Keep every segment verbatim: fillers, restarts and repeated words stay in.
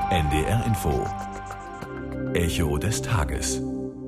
N D R Info. Echo des Tages.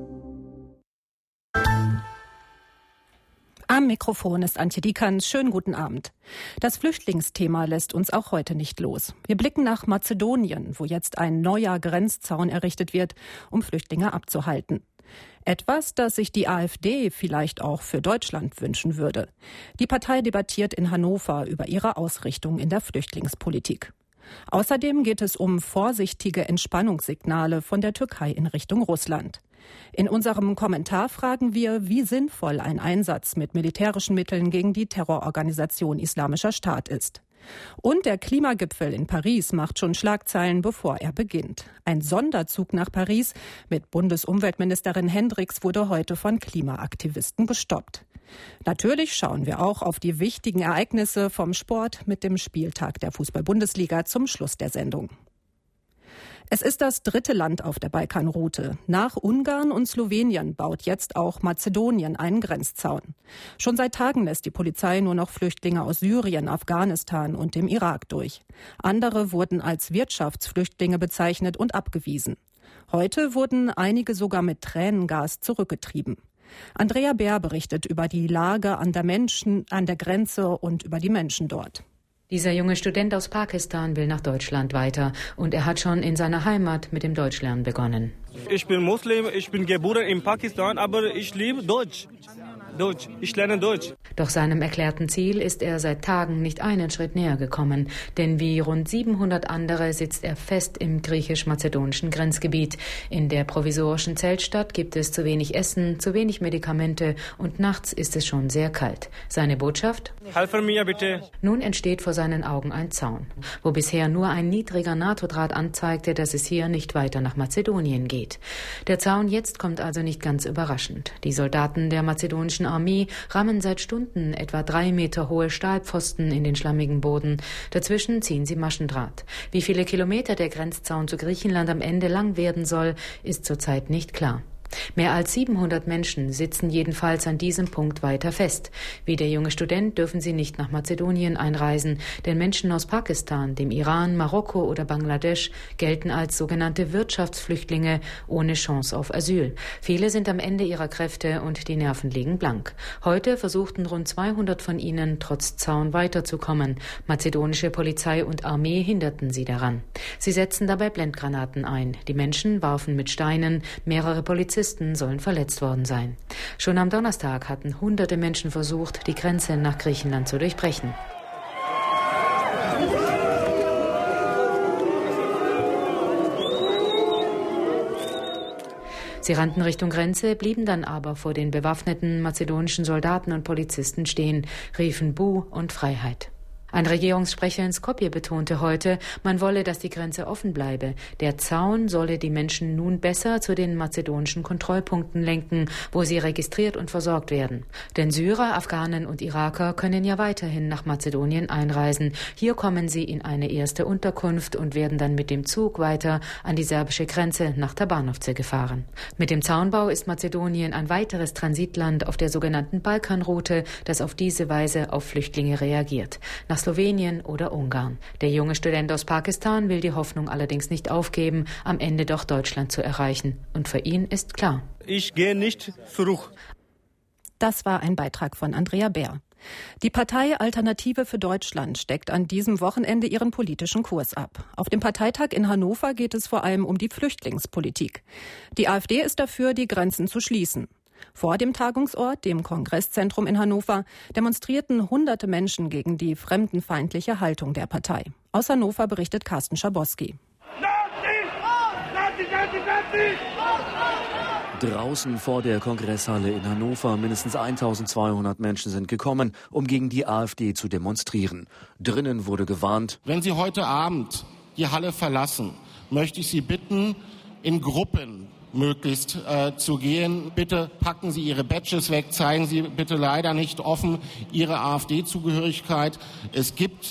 Am Mikrofon ist Antje Diekerns. Schönen guten Abend. Das Flüchtlingsthema lässt uns auch heute nicht los. Wir blicken nach Mazedonien, wo jetzt ein neuer Grenzzaun errichtet wird, um Flüchtlinge abzuhalten. Etwas, das sich die AfD vielleicht auch für Deutschland wünschen würde. Die Partei debattiert in Hannover über ihre Ausrichtung in der Flüchtlingspolitik. Außerdem geht es um vorsichtige Entspannungssignale von der Türkei in Richtung Russland. In unserem Kommentar fragen wir, wie sinnvoll ein Einsatz mit militärischen Mitteln gegen die Terrororganisation Islamischer Staat ist. Und der Klimagipfel in Paris macht schon Schlagzeilen, bevor er beginnt. Ein Sonderzug nach Paris mit Bundesumweltministerin Hendricks wurde heute von Klimaaktivisten gestoppt. Natürlich schauen wir auch auf die wichtigen Ereignisse vom Sport mit dem Spieltag der Fußball-Bundesliga zum Schluss der Sendung. Es ist das dritte Land auf der Balkanroute. Nach Ungarn und Slowenien baut jetzt auch Mazedonien einen Grenzzaun. Schon seit Tagen lässt die Polizei nur noch Flüchtlinge aus Syrien, Afghanistan und dem Irak durch. Andere wurden als Wirtschaftsflüchtlinge bezeichnet und abgewiesen. Heute wurden einige sogar mit Tränengas zurückgetrieben. Andrea Bär berichtet über die Lage an der Menschen, an der Grenze und über die Menschen dort. Dieser junge Student aus Pakistan will nach Deutschland weiter und er hat schon in seiner Heimat mit dem Deutschlernen begonnen. Ich bin Muslim, ich bin geboren in Pakistan, aber ich liebe Deutsch. Deutsch. Ich lerne Deutsch. Doch seinem erklärten Ziel ist er seit Tagen nicht einen Schritt näher gekommen. Denn wie rund siebenhundert andere sitzt er fest im griechisch-mazedonischen Grenzgebiet. In der provisorischen Zeltstadt gibt es zu wenig Essen, zu wenig Medikamente und nachts ist es schon sehr kalt. Seine Botschaft? Helfe mir bitte. Nun entsteht vor seinen Augen ein Zaun, wo bisher nur ein niedriger NATO-Draht anzeigte, dass es hier nicht weiter nach Mazedonien geht. Der Zaun jetzt kommt also nicht ganz überraschend. Die Soldaten der mazedonischen Armee rammen seit Stunden etwa drei Meter hohe Stahlpfosten in den schlammigen Boden. Dazwischen ziehen sie Maschendraht. Wie viele Kilometer der Grenzzaun zu Griechenland am Ende lang werden soll, ist zurzeit nicht klar. Mehr als siebenhundert Menschen sitzen jedenfalls an diesem Punkt weiter fest. Wie der junge Student dürfen sie nicht nach Mazedonien einreisen, denn Menschen aus Pakistan, dem Iran, Marokko oder Bangladesch gelten als sogenannte Wirtschaftsflüchtlinge ohne Chance auf Asyl. Viele sind am Ende ihrer Kräfte und die Nerven liegen blank. Heute versuchten rund zweihundert von ihnen trotz Zaun weiterzukommen. Mazedonische Polizei und Armee hinderten sie daran. Sie setzten dabei Blendgranaten ein. Die Menschen warfen mit Steinen, mehrere Polizisten sollen verletzt worden sein. Schon am Donnerstag hatten hunderte Menschen versucht, die Grenze nach Griechenland zu durchbrechen. Sie rannten Richtung Grenze, blieben dann aber vor den bewaffneten mazedonischen Soldaten und Polizisten stehen, riefen Buh und Freiheit. Ein Regierungssprecher in Skopje betonte heute, man wolle, dass die Grenze offen bleibe. Der Zaun solle die Menschen nun besser zu den mazedonischen Kontrollpunkten lenken, wo sie registriert und versorgt werden. Denn Syrer, Afghanen und Iraker können ja weiterhin nach Mazedonien einreisen. Hier kommen sie in eine erste Unterkunft und werden dann mit dem Zug weiter an die serbische Grenze nach Tabanovce gefahren. Mit dem Zaunbau ist Mazedonien ein weiteres Transitland auf der sogenannten Balkanroute, das auf diese Weise auf Flüchtlinge reagiert. Nach Slowenien oder Ungarn. Der junge Student aus Pakistan will die Hoffnung allerdings nicht aufgeben, am Ende doch Deutschland zu erreichen. Und für ihn ist klar: Ich gehe nicht zurück. Das war ein Beitrag von Andrea Bär. Die Partei Alternative für Deutschland steckt an diesem Wochenende ihren politischen Kurs ab. Auf dem Parteitag in Hannover geht es vor allem um die Flüchtlingspolitik. Die AfD ist dafür, die Grenzen zu schließen. Vor dem Tagungsort, dem Kongresszentrum in Hannover, demonstrierten hunderte Menschen gegen die fremdenfeindliche Haltung der Partei. Aus Hannover berichtet Carsten Schabowski. Draußen vor der Kongresshalle in Hannover mindestens eintausendzweihundert Menschen sind gekommen, um gegen die AfD zu demonstrieren. Drinnen wurde gewarnt: Wenn Sie heute Abend die Halle verlassen, möchte ich Sie bitten, in Gruppen möglichst äh, zu gehen. Bitte packen Sie Ihre Badges weg, zeigen Sie bitte leider nicht offen Ihre AfD-Zugehörigkeit. Es gibt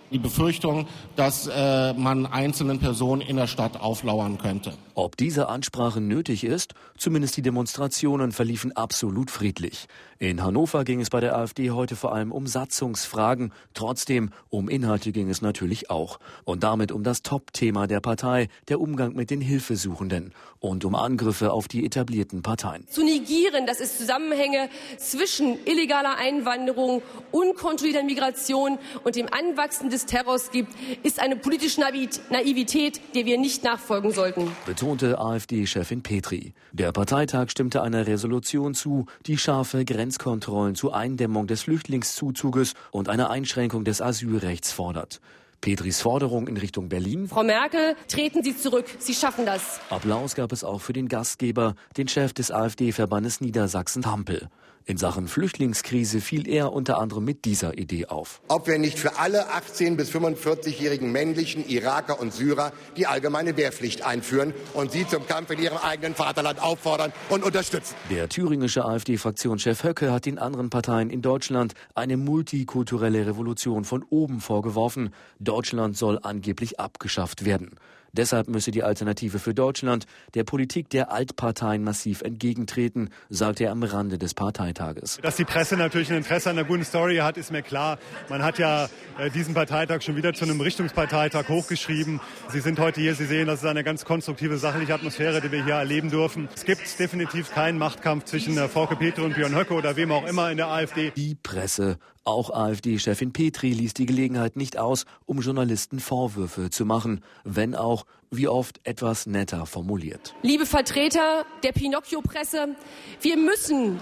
die Befürchtung, dass äh, man einzelnen Personen in der Stadt auflauern könnte. Ob diese Ansprache nötig ist? Zumindest die Demonstrationen verliefen absolut friedlich. In Hannover ging es bei der AfD heute vor allem um Satzungsfragen. Trotzdem, um Inhalte ging es natürlich auch. Und damit um das Top-Thema der Partei, der Umgang mit den Hilfesuchenden. Und um Angriffe auf die etablierten Parteien. Zu negieren, dass es Zusammenhänge zwischen illegaler Einwanderung, unkontrollierter Migration und dem Anwachsen des Terrors gibt, ist eine politische Naivität, der wir nicht nachfolgen sollten. Betonte AfD-Chefin Petri. Der Parteitag stimmte einer Resolution zu, die scharfe Grenzkontrollen zur Eindämmung des Flüchtlingszuzuges und eine Einschränkung des Asylrechts fordert. Petris Forderung in Richtung Berlin. Frau Merkel, treten Sie zurück. Sie schaffen das. Applaus gab es auch für den Gastgeber, den Chef des AfD-Verbandes Niedersachsen Hampel. In Sachen Flüchtlingskrise fiel er unter anderem mit dieser Idee auf. Ob wir nicht für alle achtzehn- bis fünfundvierzigjährigen männlichen Iraker und Syrer die allgemeine Wehrpflicht einführen und sie zum Kampf in ihrem eigenen Vaterland auffordern und unterstützen. Der thüringische AfD-Fraktionschef Höcke hat den anderen Parteien in Deutschland eine multikulturelle Revolution von oben vorgeworfen. Deutschland soll angeblich abgeschafft werden. Deshalb müsse die Alternative für Deutschland der Politik der Altparteien massiv entgegentreten, sagte er am Rande des Parteitages. Dass die Presse natürlich ein Interesse an einer guten Story hat, ist mir klar. Man hat ja äh, diesen Parteitag schon wieder zu einem Richtungsparteitag hochgeschrieben. Sie sind heute hier, Sie sehen, das ist eine ganz konstruktive, sachliche Atmosphäre, die wir hier erleben dürfen. Es gibt definitiv keinen Machtkampf zwischen äh, Frauke Petri und Björn Höcke oder wem auch immer in der AfD. Die Presse. Auch AfD-Chefin Petri ließ die Gelegenheit nicht aus, um Journalisten Vorwürfe zu machen, wenn auch, wie oft, etwas netter formuliert. Liebe Vertreter der Pinocchio-Presse, wir müssen,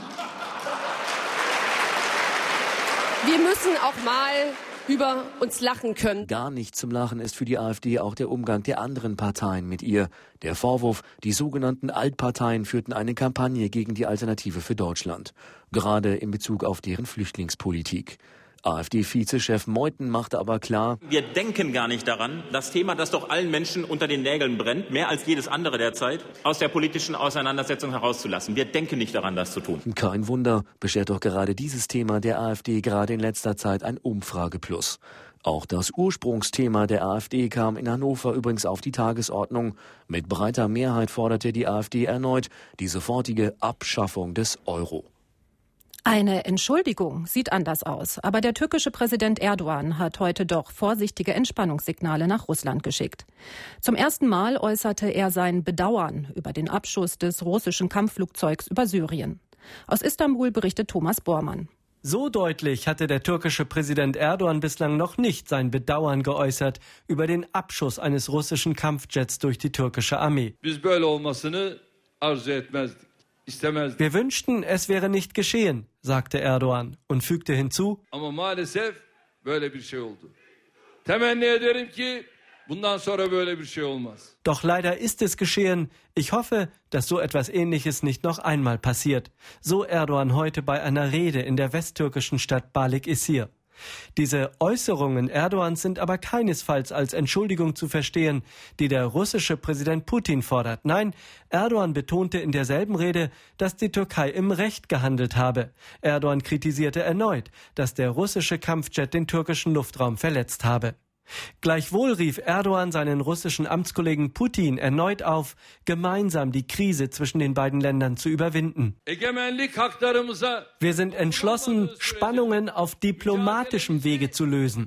wir müssen auch mal über uns lachen können. Gar nicht zum Lachen ist für die AfD auch der Umgang der anderen Parteien mit ihr. Der Vorwurf, die sogenannten Altparteien führten eine Kampagne gegen die Alternative für Deutschland. Gerade in Bezug auf deren Flüchtlingspolitik. AfD-Vizechef Meuthen machte aber klar: Wir denken gar nicht daran, das Thema, das doch allen Menschen unter den Nägeln brennt, mehr als jedes andere derzeit, aus der politischen Auseinandersetzung herauszulassen. Wir denken nicht daran, das zu tun. Kein Wunder, beschert doch gerade dieses Thema der AfD gerade in letzter Zeit ein Umfrageplus. Auch das Ursprungsthema der AfD kam in Hannover übrigens auf die Tagesordnung. Mit breiter Mehrheit forderte die AfD erneut die sofortige Abschaffung des Euro. Eine Entschuldigung sieht anders aus, aber der türkische Präsident Erdogan hat heute doch vorsichtige Entspannungssignale nach Russland geschickt. Zum ersten Mal äußerte er sein Bedauern über den Abschuss des russischen Kampfflugzeugs über Syrien. Aus Istanbul berichtet Thomas Bormann. So deutlich hatte der türkische Präsident Erdogan bislang noch nicht sein Bedauern geäußert über den Abschuss eines russischen Kampfjets durch die türkische Armee. Wir wünschten, es wäre nicht geschehen, sagte Erdogan und fügte hinzu: Doch leider ist es geschehen. Ich hoffe, dass so etwas Ähnliches nicht noch einmal passiert. So Erdogan heute bei einer Rede in der westtürkischen Stadt Balıkesir. Diese Äußerungen Erdogans sind aber keinesfalls als Entschuldigung zu verstehen, die der russische Präsident Putin fordert. Nein, Erdogan betonte in derselben Rede, dass die Türkei im Recht gehandelt habe. Erdogan kritisierte erneut, dass der russische Kampfjet den türkischen Luftraum verletzt habe. Gleichwohl rief Erdogan seinen russischen Amtskollegen Putin erneut auf, gemeinsam die Krise zwischen den beiden Ländern zu überwinden. Wir sind entschlossen, Spannungen auf diplomatischem Wege zu lösen.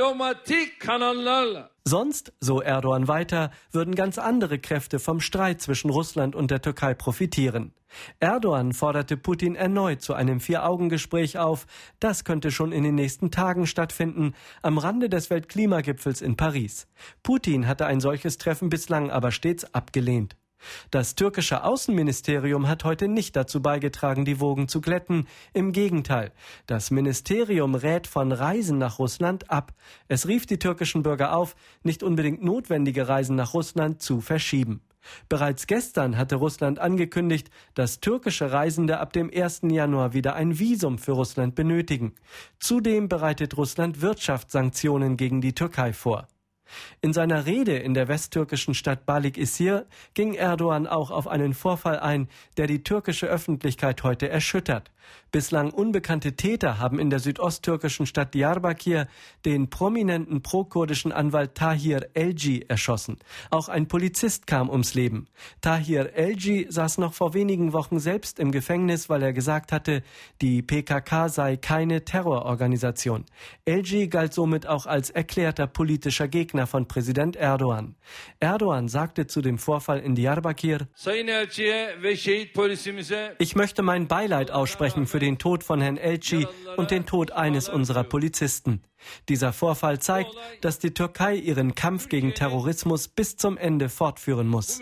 Sonst, so Erdogan weiter, würden ganz andere Kräfte vom Streit zwischen Russland und der Türkei profitieren. Erdogan forderte Putin erneut zu einem Vier-Augen-Gespräch auf. Das könnte schon in den nächsten Tagen stattfinden, am Rande des Weltklimagipfels in Paris. Putin hatte ein solches Treffen bislang aber stets abgelehnt. Das türkische Außenministerium hat heute nicht dazu beigetragen, die Wogen zu glätten. Im Gegenteil, das Ministerium rät von Reisen nach Russland ab. Es rief die türkischen Bürger auf, nicht unbedingt notwendige Reisen nach Russland zu verschieben. Bereits gestern hatte Russland angekündigt, dass türkische Reisende ab dem ersten Januar wieder ein Visum für Russland benötigen. Zudem bereitet Russland Wirtschaftssanktionen gegen die Türkei vor. In seiner Rede in der westtürkischen Stadt Balıkesir ging Erdogan auch auf einen Vorfall ein, der die türkische Öffentlichkeit heute erschüttert. Bislang unbekannte Täter haben in der südosttürkischen Stadt Diyarbakir den prominenten pro-kurdischen Anwalt Tahir Elci erschossen. Auch ein Polizist kam ums Leben. Tahir Elci saß noch vor wenigen Wochen selbst im Gefängnis, weil er gesagt hatte, die P K K sei keine Terrororganisation. Elci galt somit auch als erklärter politischer Gegner von Präsident Erdogan. Erdogan sagte zu dem Vorfall in Diyarbakir: Ich möchte mein Beileid aussprechen für den Tod von Herrn Elci und den Tod eines unserer Polizisten. Dieser Vorfall zeigt, dass die Türkei ihren Kampf gegen Terrorismus bis zum Ende fortführen muss.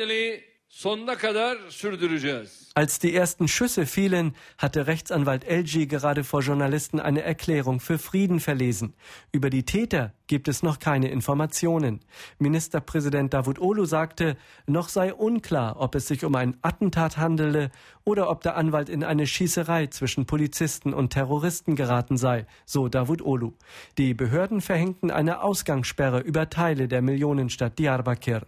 Als die ersten Schüsse fielen, hatte Rechtsanwalt Elci gerade vor Journalisten eine Erklärung für Frieden verlesen. Über die Täter gibt es noch keine Informationen. Ministerpräsident Davutoglu sagte, noch sei unklar, ob es sich um ein Attentat handele oder ob der Anwalt in eine Schießerei zwischen Polizisten und Terroristen geraten sei, so Davutoglu. Die Behörden verhängten eine Ausgangssperre über Teile der Millionenstadt Diyarbakir.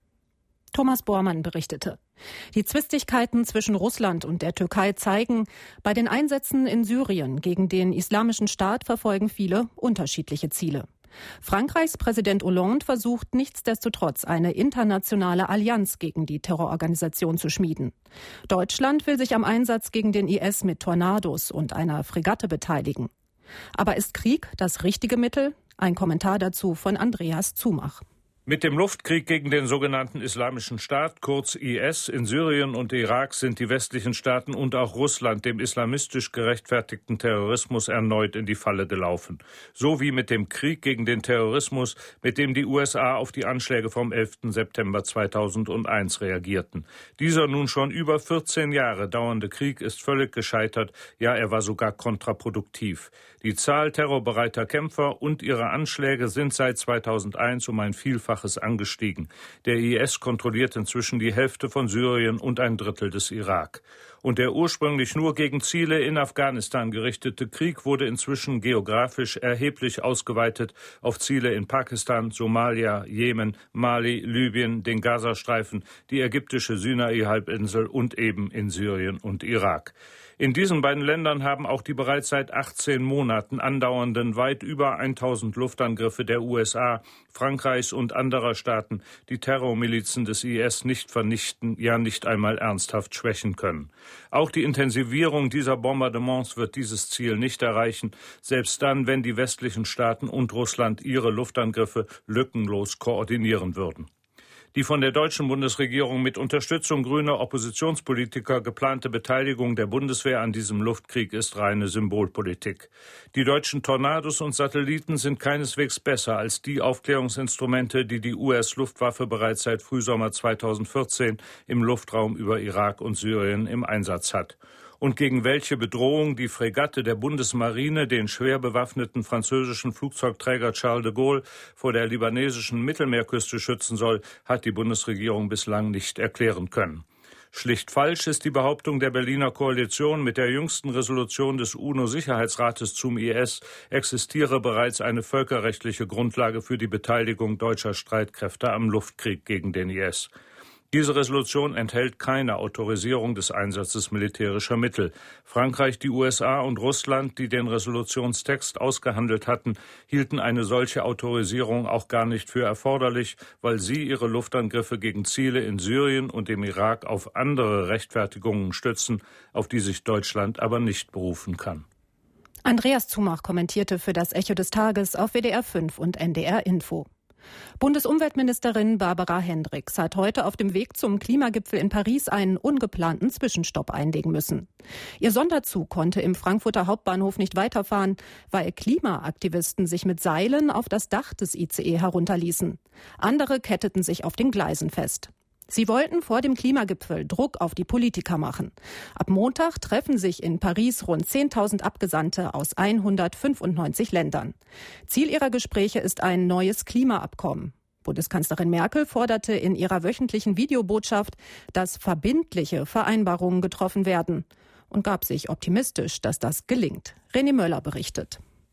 Thomas Bormann berichtete. Die Zwistigkeiten zwischen Russland und der Türkei zeigen, bei den Einsätzen in Syrien gegen den Islamischen Staat verfolgen viele unterschiedliche Ziele. Frankreichs Präsident Hollande versucht nichtsdestotrotz eine internationale Allianz gegen die Terrororganisation zu schmieden. Deutschland will sich am Einsatz gegen den I S mit Tornados und einer Fregatte beteiligen. Aber ist Krieg das richtige Mittel? Ein Kommentar dazu von Andreas Zumach. Mit dem Luftkrieg gegen den sogenannten Islamischen Staat, kurz I S, in Syrien und Irak sind die westlichen Staaten und auch Russland dem islamistisch gerechtfertigten Terrorismus erneut in die Falle gelaufen. So wie mit dem Krieg gegen den Terrorismus, mit dem die U S A auf die Anschläge vom elften September zweitausendeins reagierten. Dieser nun schon über vierzehn Jahre dauernde Krieg ist völlig gescheitert, ja, er war sogar kontraproduktiv. Die Zahl terrorbereiter Kämpfer und ihre Anschläge sind seit zweitausendeins um ein Vielfaches angestiegen. Der I S kontrolliert inzwischen die Hälfte von Syrien und ein Drittel des Irak. Und der ursprünglich nur gegen Ziele in Afghanistan gerichtete Krieg wurde inzwischen geografisch erheblich ausgeweitet auf Ziele in Pakistan, Somalia, Jemen, Mali, Libyen, den Gazastreifen, die ägyptische Sinai-Halbinsel und eben in Syrien und Irak. In diesen beiden Ländern haben auch die bereits seit achtzehn Monaten andauernden weit über tausend Luftangriffe der U S A, Frankreichs und anderer Staaten die Terrormilizen des I S nicht vernichten, ja nicht einmal ernsthaft schwächen können. Auch die Intensivierung dieser Bombardements wird dieses Ziel nicht erreichen, selbst dann, wenn die westlichen Staaten und Russland ihre Luftangriffe lückenlos koordinieren würden. Die von der deutschen Bundesregierung mit Unterstützung grüner Oppositionspolitiker geplante Beteiligung der Bundeswehr an diesem Luftkrieg ist reine Symbolpolitik. Die deutschen Tornados und Satelliten sind keineswegs besser als die Aufklärungsinstrumente, die die U S-Luftwaffe bereits seit Frühsommer zweitausendvierzehn im Luftraum über Irak und Syrien im Einsatz hat. Und gegen welche Bedrohung die Fregatte der Bundesmarine den schwer bewaffneten französischen Flugzeugträger Charles de Gaulle vor der libanesischen Mittelmeerküste schützen soll, hat die Bundesregierung bislang nicht erklären können. Schlicht falsch ist die Behauptung der Berliner Koalition, mit der jüngsten Resolution des UNO-Sicherheitsrates zum I S existiere bereits eine völkerrechtliche Grundlage für die Beteiligung deutscher Streitkräfte am Luftkrieg gegen den I S. Diese Resolution enthält keine Autorisierung des Einsatzes militärischer Mittel. Frankreich, die U S A und Russland, die den Resolutionstext ausgehandelt hatten, hielten eine solche Autorisierung auch gar nicht für erforderlich, weil sie ihre Luftangriffe gegen Ziele in Syrien und dem Irak auf andere Rechtfertigungen stützen, auf die sich Deutschland aber nicht berufen kann. Andreas Zumach kommentierte für das Echo des Tages auf W D R fünf und N D R Info. Bundesumweltministerin Barbara Hendricks hat heute auf dem Weg zum Klimagipfel in Paris einen ungeplanten Zwischenstopp einlegen müssen. Ihr Sonderzug konnte im Frankfurter Hauptbahnhof nicht weiterfahren, weil Klimaaktivisten sich mit Seilen auf das Dach des I C E herunterließen. Andere ketteten sich auf den Gleisen fest. Sie wollten vor dem Klimagipfel Druck auf die Politiker machen. Ab Montag treffen sich in Paris rund zehntausend Abgesandte aus hundertfünfundneunzig Ländern. Ziel ihrer Gespräche ist ein neues Klimaabkommen. Bundeskanzlerin Merkel forderte in ihrer wöchentlichen Videobotschaft, dass verbindliche Vereinbarungen getroffen werden und gab sich optimistisch, dass das gelingt. René Möller berichtet.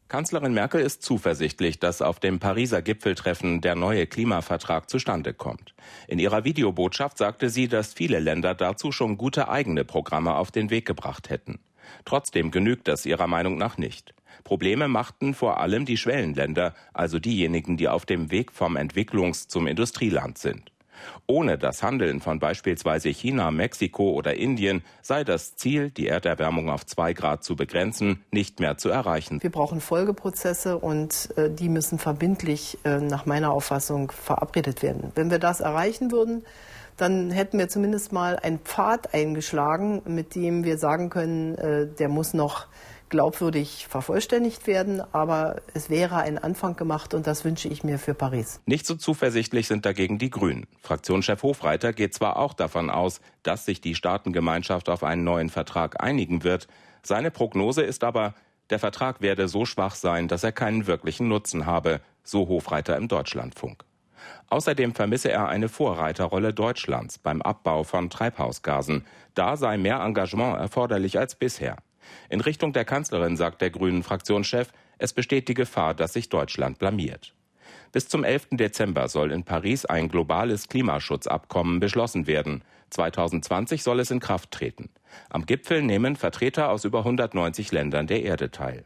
Kanzlerin Merkel ist zuversichtlich, dass auf dem Pariser Gipfeltreffen der neue Klimavertrag zustande kommt. In ihrer Videobotschaft sagte sie, dass viele Länder dazu schon gute eigene Programme auf den Weg gebracht hätten. Trotzdem genügt das ihrer Meinung nach nicht. Probleme machten vor allem die Schwellenländer, also diejenigen, die auf dem Weg vom Entwicklungs- zum Industrieland sind. Ohne das Handeln von beispielsweise China, Mexiko oder Indien sei das Ziel, die Erderwärmung auf zwei Grad zu begrenzen, nicht mehr zu erreichen. Wir brauchen Folgeprozesse und äh, die müssen verbindlich äh, nach meiner Auffassung verabredet werden. Wenn wir das erreichen würden, dann hätten wir zumindest mal einen Pfad eingeschlagen, mit dem wir sagen können, äh, der muss noch glaubwürdig vervollständigt werden, aber es wäre ein Anfang gemacht und das wünsche ich mir für Paris. Nicht so zuversichtlich sind dagegen die Grünen. Fraktionschef Hofreiter geht zwar auch davon aus, dass sich die Staatengemeinschaft auf einen neuen Vertrag einigen wird. Seine Prognose ist aber, der Vertrag werde so schwach sein, dass er keinen wirklichen Nutzen habe, so Hofreiter im Deutschlandfunk. Außerdem vermisse er eine Vorreiterrolle Deutschlands beim Abbau von Treibhausgasen. Da sei mehr Engagement erforderlich als bisher. In Richtung der Kanzlerin sagt der Grünen-Fraktionschef, es besteht die Gefahr, dass sich Deutschland blamiert. Bis zum elften Dezember soll in Paris ein globales Klimaschutzabkommen beschlossen werden. zweitausendzwanzig soll es in Kraft treten. Am Gipfel nehmen Vertreter aus über hundertneunzig Ländern der Erde teil.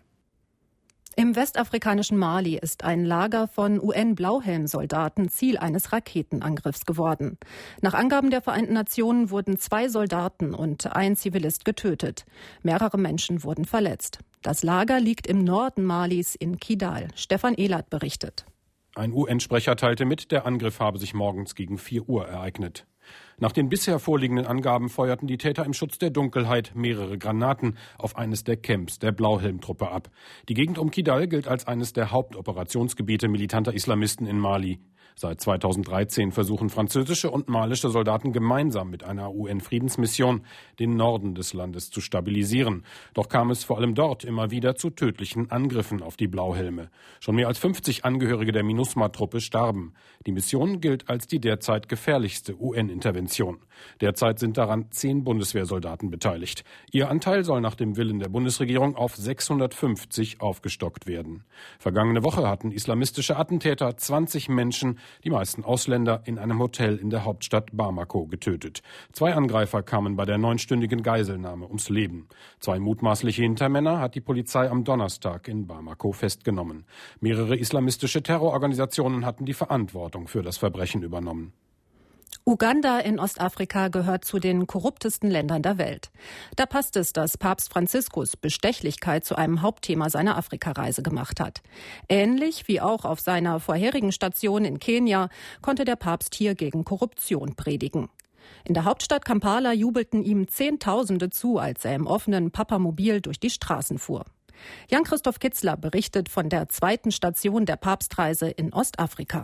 Im westafrikanischen Mali ist ein Lager von U N-Blauhelm-Soldaten Ziel eines Raketenangriffs geworden. Nach Angaben der Vereinten Nationen wurden zwei Soldaten und ein Zivilist getötet. Mehrere Menschen wurden verletzt. Das Lager liegt im Norden Malis in Kidal. Stefan Ehlert berichtet. Ein U N-Sprecher teilte mit, der Angriff habe sich morgens gegen vier Uhr ereignet. Nach den bisher vorliegenden Angaben feuerten die Täter im Schutz der Dunkelheit mehrere Granaten auf eines der Camps der Blauhelmtruppe ab. Die Gegend um Kidal gilt als eines der Hauptoperationsgebiete militanter Islamisten in Mali. Seit zweitausenddreizehn versuchen französische und malische Soldaten gemeinsam mit einer U N-Friedensmission den Norden des Landes zu stabilisieren. Doch kam es vor allem dort immer wieder zu tödlichen Angriffen auf die Blauhelme. Schon mehr als fünfzig Angehörige der MINUSMA-Truppe starben. Die Mission gilt als die derzeit gefährlichste U N-Intervention. Derzeit sind daran zehn Bundeswehrsoldaten beteiligt. Ihr Anteil soll nach dem Willen der Bundesregierung auf sechshundertfünfzig aufgestockt werden. Vergangene Woche hatten islamistische Attentäter zwanzig Menschen, die meisten Ausländer, in einem Hotel in der Hauptstadt Bamako getötet. Zwei Angreifer kamen bei der neunstündigen Geiselnahme ums Leben. Zwei mutmaßliche Hintermänner hat die Polizei am Donnerstag in Bamako festgenommen. Mehrere islamistische Terrororganisationen hatten die Verantwortung für das Verbrechen übernommen. Uganda in Ostafrika gehört zu den korruptesten Ländern der Welt. Da passt es, dass Papst Franziskus Bestechlichkeit zu einem Hauptthema seiner Afrikareise gemacht hat. Ähnlich wie auch auf seiner vorherigen Station in Kenia konnte der Papst hier gegen Korruption predigen. In der Hauptstadt Kampala jubelten ihm Zehntausende zu, als er im offenen Papamobil durch die Straßen fuhr. Jan-Christoph Kitzler berichtet von der zweiten Station der Papstreise in Ostafrika.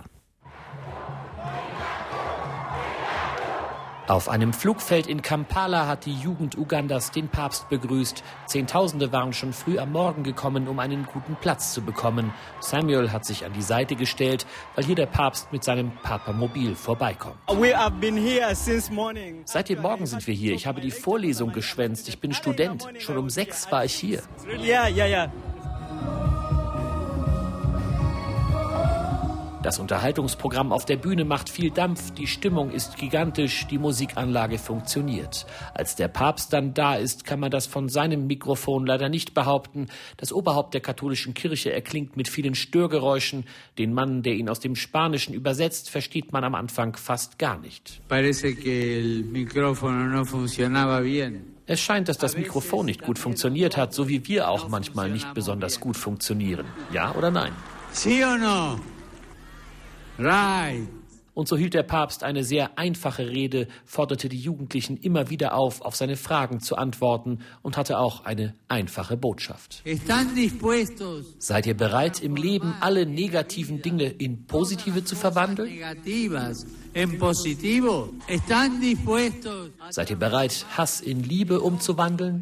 Auf einem Flugfeld in Kampala hat die Jugend Ugandas den Papst begrüßt. Zehntausende waren schon früh am Morgen gekommen, um einen guten Platz zu bekommen. Samuel hat sich an die Seite gestellt, weil hier der Papst mit seinem Papamobil vorbeikommt. Seit dem Morgen sind wir hier. Ich habe die Vorlesung geschwänzt. Ich bin Student. Schon um sechs war ich hier. Das Unterhaltungsprogramm auf der Bühne macht viel Dampf, die Stimmung ist gigantisch, die Musikanlage funktioniert. Als der Papst dann da ist, kann man das von seinem Mikrofon leider nicht behaupten. Das Oberhaupt der katholischen Kirche erklingt mit vielen Störgeräuschen. Den Mann, der ihn aus dem Spanischen übersetzt, versteht man am Anfang fast gar nicht. Es scheint, dass das Mikrofon nicht gut funktioniert hat, so wie wir auch manchmal nicht besonders gut funktionieren. Ja oder nein? Sí o no? Right. Und so hielt der Papst eine sehr einfache Rede, forderte die Jugendlichen immer wieder auf, auf seine Fragen zu antworten und hatte auch eine einfache Botschaft. Seid ihr bereit, im Leben alle negativen Dinge in positive zu verwandeln? Seid ihr bereit, Hass in Liebe umzuwandeln?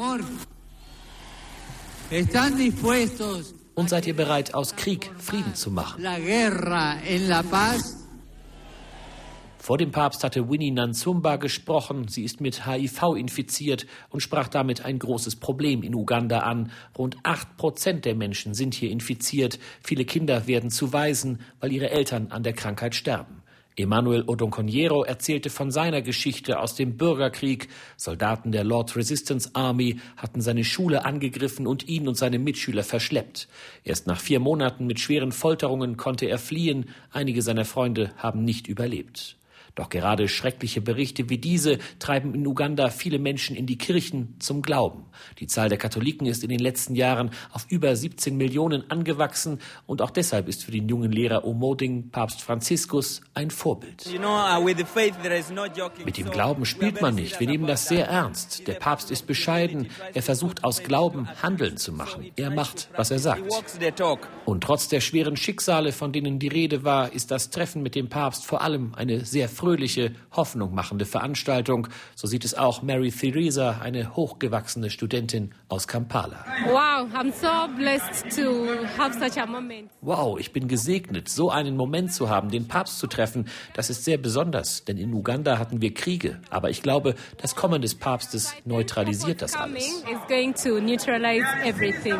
Und seid ihr bereit, aus Krieg Frieden zu machen? Vor dem Papst hatte Winnie Nanzumba gesprochen. Sie ist mit H I V infiziert und sprach damit ein großes Problem in Uganda an. Rund acht Prozent der Menschen sind hier infiziert. Viele Kinder werden zu Waisen, weil ihre Eltern an der Krankheit sterben. Emmanuel Odonkoniero erzählte von seiner Geschichte aus dem Bürgerkrieg. Soldaten der Lord Resistance Army hatten seine Schule angegriffen und ihn und seine Mitschüler verschleppt. Erst nach vier Monaten mit schweren Folterungen konnte er fliehen. Einige seiner Freunde haben nicht überlebt. Doch gerade schreckliche Berichte wie diese treiben in Uganda viele Menschen in die Kirchen zum Glauben. Die Zahl der Katholiken ist in den letzten Jahren auf über siebzehn Millionen angewachsen und auch deshalb ist für den jungen Lehrer Omoding Papst Franziskus ein Vorbild. Mit dem Glauben spielt man nicht, wir nehmen das sehr ernst. Der Papst ist bescheiden, er versucht aus Glauben Handeln zu machen. Er macht, was er sagt. Und trotz der schweren Schicksale, von denen die Rede war, ist das Treffen mit dem Papst vor allem eine sehr fröhliche, hoffnungmachende Veranstaltung. So sieht es auch Mary Theresa, eine hochgewachsene Studentin aus Kampala. Wow, I'm so blessed to have such a moment. Wow, ich bin gesegnet, so einen Moment zu haben, den Papst zu treffen. Das ist sehr besonders, denn in Uganda hatten wir Kriege. Aber ich glaube, das Kommen des Papstes neutralisiert das alles. It's going to neutralize everything.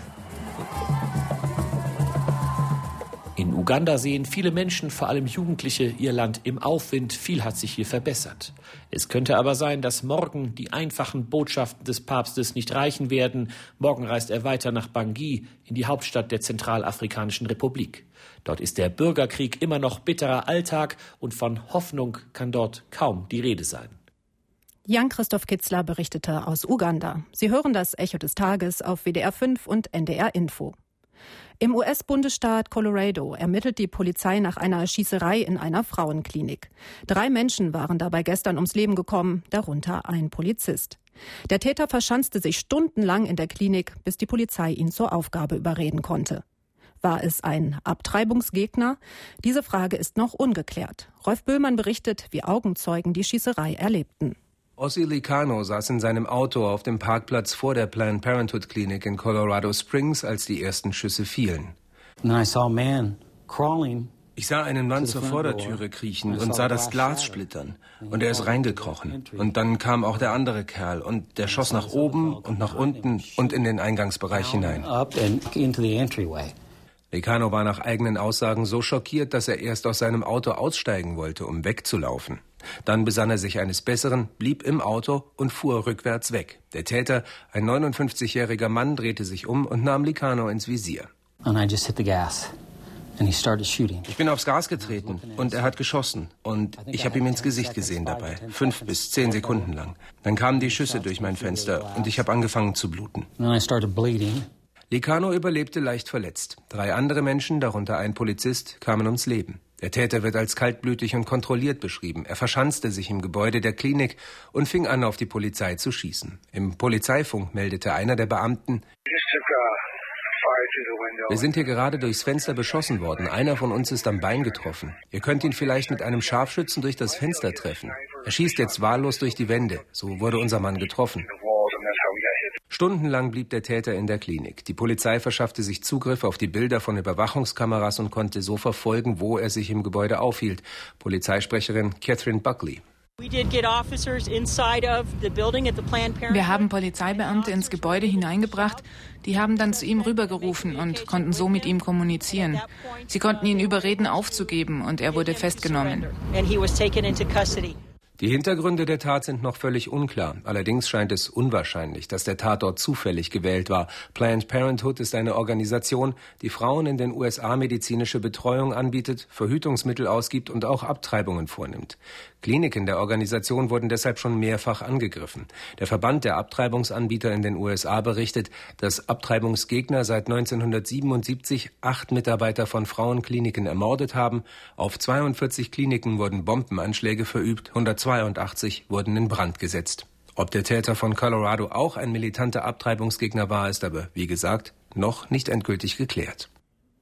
In Uganda sehen viele Menschen, vor allem Jugendliche, ihr Land im Aufwind. Viel hat sich hier verbessert. Es könnte aber sein, dass morgen die einfachen Botschaften des Papstes nicht reichen werden. Morgen reist er weiter nach Bangui, in die Hauptstadt der Zentralafrikanischen Republik. Dort ist der Bürgerkrieg immer noch bitterer Alltag und von Hoffnung kann dort kaum die Rede sein. Jan-Christoph Kitzler berichtete aus Uganda. Sie hören das Echo des Tages auf W D R fünf und N D R Info. Im U S-Bundesstaat Colorado ermittelt die Polizei nach einer Schießerei in einer Frauenklinik. Drei Menschen waren dabei gestern ums Leben gekommen, darunter ein Polizist. Der Täter verschanzte sich stundenlang in der Klinik, bis die Polizei ihn zur Aufgabe überreden konnte. War es ein Abtreibungsgegner? Diese Frage ist noch ungeklärt. Rolf Böhlmann berichtet, wie Augenzeugen die Schießerei erlebten. Ossi Licano saß in seinem Auto auf dem Parkplatz vor der Planned Parenthood Klinik in Colorado Springs, als die ersten Schüsse fielen. Ich sah einen Mann zur Vordertüre kriechen und sah das Glas splittern. Und er ist reingekrochen. Und dann kam auch der andere Kerl und der schoss nach oben und nach unten und in den Eingangsbereich hinein. Licano war nach eigenen Aussagen so schockiert, dass er erst aus seinem Auto aussteigen wollte, um wegzulaufen. Dann besann er sich eines Besseren, blieb im Auto und fuhr rückwärts weg. Der Täter, ein neunundfünfzigjähriger Mann, drehte sich um und nahm Licano ins Visier. Ich bin aufs Gas getreten und er hat geschossen und ich habe ihm ins Gesicht gesehen dabei, fünf bis zehn Sekunden lang. Dann kamen die Schüsse durch mein Fenster und ich habe angefangen zu bluten. Licano überlebte leicht verletzt. Drei andere Menschen, darunter ein Polizist, kamen ums Leben. Der Täter wird als kaltblütig und kontrolliert beschrieben. Er verschanzte sich im Gebäude der Klinik und fing an, auf die Polizei zu schießen. Im Polizeifunk meldete einer der Beamten: Wir sind hier gerade durchs Fenster beschossen worden. Einer von uns ist am Bein getroffen. Ihr könnt ihn vielleicht mit einem Scharfschützen durch das Fenster treffen. Er schießt jetzt wahllos durch die Wände. So wurde unser Mann getroffen. Stundenlang blieb der Täter in der Klinik. Die Polizei verschaffte sich Zugriff auf die Bilder von Überwachungskameras und konnte so verfolgen, wo er sich im Gebäude aufhielt. Polizeisprecherin Catherine Buckley. Wir haben Polizeibeamte ins Gebäude hineingebracht, die haben dann zu ihm rübergerufen und konnten so mit ihm kommunizieren. Sie konnten ihn überreden, aufzugeben, und er wurde festgenommen. Die Hintergründe der Tat sind noch völlig unklar. Allerdings scheint es unwahrscheinlich, dass der Tatort zufällig gewählt war. Planned Parenthood ist eine Organisation, die Frauen in den U S A medizinische Betreuung anbietet, Verhütungsmittel ausgibt und auch Abtreibungen vornimmt. Kliniken der Organisation wurden deshalb schon mehrfach angegriffen. Der Verband der Abtreibungsanbieter in den U S A berichtet, dass Abtreibungsgegner seit neunzehnhundertsiebenundsiebzig acht Mitarbeiter von Frauenkliniken ermordet haben. Auf zweiundvierzig Kliniken wurden Bombenanschläge verübt, hundertzweiundachtzig wurden in Brand gesetzt. Ob der Täter von Colorado auch ein militanter Abtreibungsgegner war, ist aber, wie gesagt, noch nicht endgültig geklärt.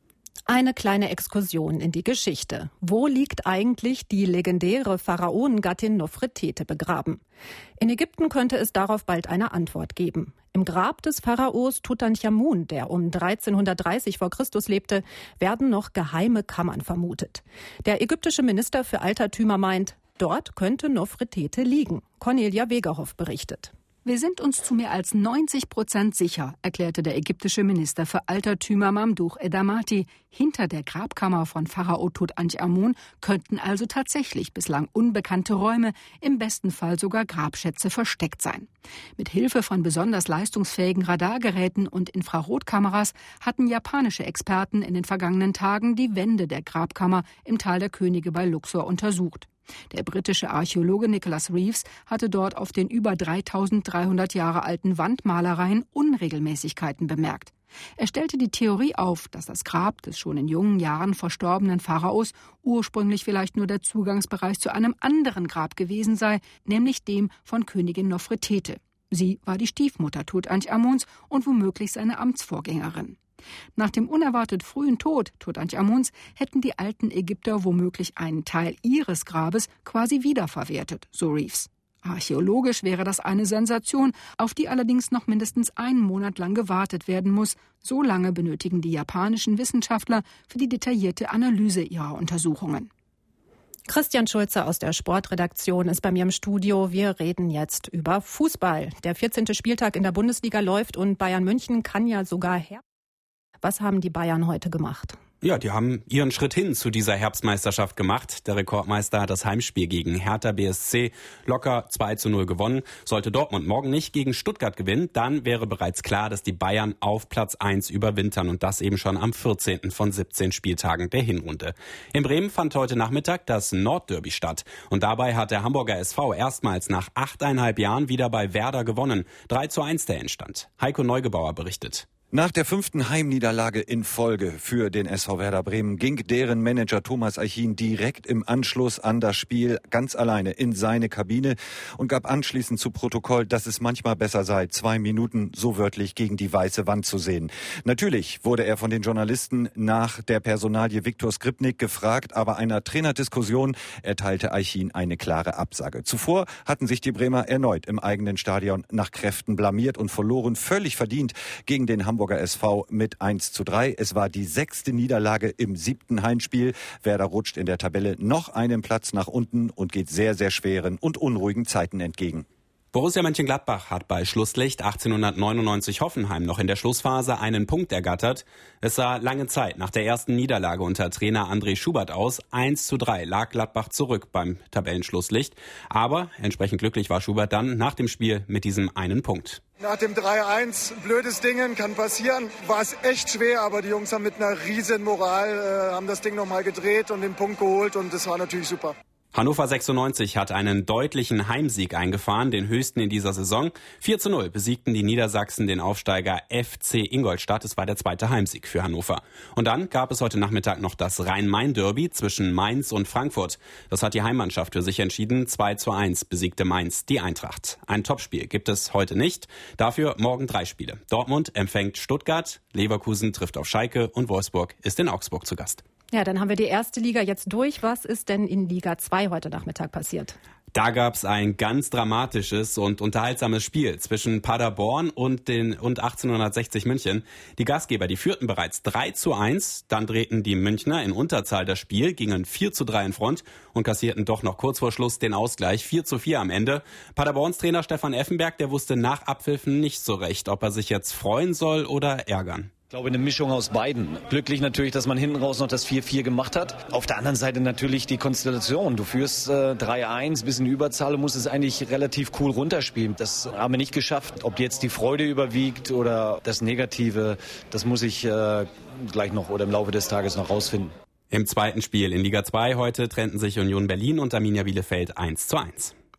Eine kleine Exkursion in die Geschichte. Wo liegt eigentlich die legendäre Pharaonengattin Nofretete begraben? In Ägypten könnte es darauf bald eine Antwort geben. Im Grab des Pharaos Tutanchamun, der um dreizehnhundertdreißig vor Christus lebte, werden noch geheime Kammern vermutet. Der ägyptische Minister für Altertümer meint, dort könnte Nofretete liegen. Cornelia Wegerhoff berichtet. Wir sind uns zu mehr als neunzig Prozent sicher, erklärte der ägyptische Minister für Altertümer Mamdouh Edamati. Hinter der Grabkammer von Pharao Tutanchamun könnten also tatsächlich bislang unbekannte Räume, im besten Fall sogar Grabschätze, versteckt sein. Mit Hilfe von besonders leistungsfähigen Radargeräten und Infrarotkameras hatten japanische Experten in den vergangenen Tagen die Wände der Grabkammer im Tal der Könige bei Luxor untersucht. Der britische Archäologe Nicholas Reeves hatte dort auf den über dreitausenddreihundert Jahre alten Wandmalereien Unregelmäßigkeiten bemerkt. Er stellte die Theorie auf, dass das Grab des schon in jungen Jahren verstorbenen Pharaos ursprünglich vielleicht nur der Zugangsbereich zu einem anderen Grab gewesen sei, nämlich dem von Königin Nofretete. Sie war die Stiefmutter Tutanchamuns und womöglich seine Amtsvorgängerin. Nach dem unerwartet frühen Tod Tutanchamuns hätten die alten Ägypter womöglich einen Teil ihres Grabes quasi wiederverwertet, so Reeves. Archäologisch wäre das eine Sensation, auf die allerdings noch mindestens einen Monat lang gewartet werden muss. So lange benötigen die japanischen Wissenschaftler für die detaillierte Analyse ihrer Untersuchungen. Christian Schulze aus der Sportredaktion ist bei mir im Studio. Wir reden jetzt über Fußball. Der vierzehnte Spieltag in der Bundesliga läuft und Bayern München kann ja sogar her. Was haben die Bayern heute gemacht? Ja, die haben ihren Schritt hin zu dieser Herbstmeisterschaft gemacht. Der Rekordmeister hat das Heimspiel gegen Hertha B S C locker zwei zu null gewonnen. Sollte Dortmund morgen nicht gegen Stuttgart gewinnen, dann wäre bereits klar, dass die Bayern auf Platz eins überwintern und das eben schon am vierzehnten von siebzehn Spieltagen der Hinrunde. In Bremen fand heute Nachmittag das Nordderby statt und dabei hat der Hamburger S V erstmals nach achteinhalb Jahren wieder bei Werder gewonnen. drei zu eins der Endstand. Heiko Neugebauer berichtet. Nach der fünften Heimniederlage in Folge für den S V Werder Bremen ging deren Manager Thomas Eichin direkt im Anschluss an das Spiel ganz alleine in seine Kabine und gab anschließend zu Protokoll, dass es manchmal besser sei, zwei Minuten so wörtlich gegen die weiße Wand zu sehen. Natürlich wurde er von den Journalisten nach der Personalie Viktor Skripnik gefragt, aber einer Trainerdiskussion erteilte Eichin eine klare Absage. Zuvor hatten sich die Bremer erneut im eigenen Stadion nach Kräften blamiert und verloren völlig verdient gegen den Hamburger S V mit eins zu drei. Es war die sechste Niederlage im siebten Heimspiel. Werder rutscht in der Tabelle noch einen Platz nach unten und geht sehr, sehr schweren und unruhigen Zeiten entgegen. Borussia Mönchengladbach hat bei Schlusslicht achtzehnhundertneunundneunzig Hoffenheim noch in der Schlussphase einen Punkt ergattert. Es sah lange Zeit nach der ersten Niederlage unter Trainer André Schubert aus. eins zu drei lag Gladbach zurück beim Tabellenschlusslicht. Aber entsprechend glücklich war Schubert dann nach dem Spiel mit diesem einen Punkt. Nach dem drei eins, blödes Ding, kann passieren, war es echt schwer, aber die Jungs haben mit einer riesen Moral, äh, haben das Ding nochmal gedreht und den Punkt geholt und das war natürlich super. Hannover sechsundneunzig hat einen deutlichen Heimsieg eingefahren, den höchsten in dieser Saison. vier zu null besiegten die Niedersachsen den Aufsteiger F C Ingolstadt. Es war der zweite Heimsieg für Hannover. Und dann gab es heute Nachmittag noch das Rhein-Main-Derby zwischen Mainz und Frankfurt. Das hat die Heimmannschaft für sich entschieden. zwei zu eins besiegte Mainz die Eintracht. Ein Topspiel gibt es heute nicht. Dafür morgen drei Spiele. Dortmund empfängt Stuttgart, Leverkusen trifft auf Schalke und Wolfsburg ist in Augsburg zu Gast. Ja, dann haben wir die erste Liga jetzt durch. Was ist denn in Liga zwei heute Nachmittag passiert? Da gab's ein ganz dramatisches und unterhaltsames Spiel zwischen Paderborn und den und achtzehnhundertsechzig München. Die Gastgeber, die führten bereits drei zu eins. Dann drehten die Münchner in Unterzahl das Spiel, gingen vier zu drei in Front und kassierten doch noch kurz vor Schluss den Ausgleich. vier zu vier am Ende. Paderborns Trainer Stefan Effenberg, der wusste nach Abpfiffen nicht so recht, ob er sich jetzt freuen soll oder ärgern. Ich glaube, eine Mischung aus beiden. Glücklich natürlich, dass man hinten raus noch das vier vier gemacht hat. Auf der anderen Seite natürlich die Konstellation. Du führst äh, drei eins, bisschen Überzahl und musst es eigentlich relativ cool runterspielen. Das haben wir nicht geschafft. Ob jetzt die Freude überwiegt oder das Negative, das muss ich äh, gleich noch oder im Laufe des Tages noch rausfinden. Im zweiten Spiel in Liga zwei heute trennten sich Union Berlin und Arminia Bielefeld eins zu eins.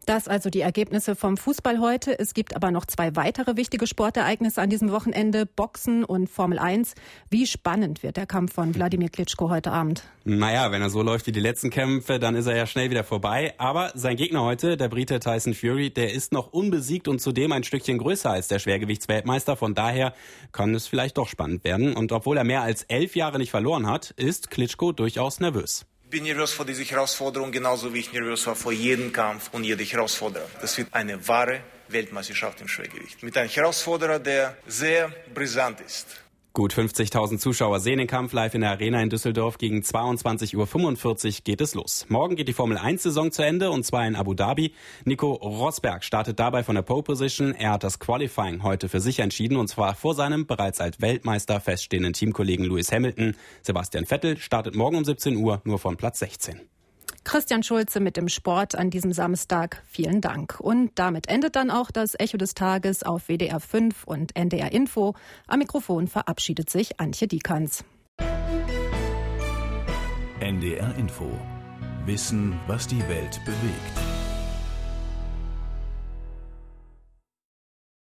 Das also die Ergebnisse vom Fußball heute. Es gibt aber noch zwei weitere wichtige Sportereignisse an diesem Wochenende. Boxen und Formel eins. Wie spannend wird der Kampf von Wladimir Klitschko heute Abend? Naja, wenn er so läuft wie die letzten Kämpfe, dann ist er ja schnell wieder vorbei. Aber sein Gegner heute, der Brite Tyson Fury, der ist noch unbesiegt und zudem ein Stückchen größer als der Schwergewichtsweltmeister. Von daher kann es vielleicht doch spannend werden. Und obwohl er mehr als elf Jahre nicht verloren hat, ist Klitschko durchaus nervös. Ich bin nervös vor dieser Herausforderung, genauso wie ich nervös war vor jedem Kampf und jeder Herausforderung. Das wird eine wahre Weltmeisterschaft im Schwergewicht. Mit einem Herausforderer, der sehr brisant ist. Gut fünfzigtausend Zuschauer sehen den Kampf live in der Arena in Düsseldorf. Gegen zweiundzwanzig Uhr fünfundvierzig geht es los. Morgen geht die Formel eins Saison zu Ende, und zwar in Abu Dhabi. Nico Rosberg startet dabei von der Pole Position. Er hat das Qualifying heute für sich entschieden, und zwar vor seinem bereits als Weltmeister feststehenden Teamkollegen Lewis Hamilton. Sebastian Vettel startet morgen um siebzehn Uhr nur von Platz sechzehn. Christian Schulze mit dem Sport an diesem Samstag. Vielen Dank. Und damit endet dann auch das Echo des Tages auf W D R fünf und N D R Info. Am Mikrofon verabschiedet sich Antje Dieckans. N D R Info. Wissen, was die Welt bewegt.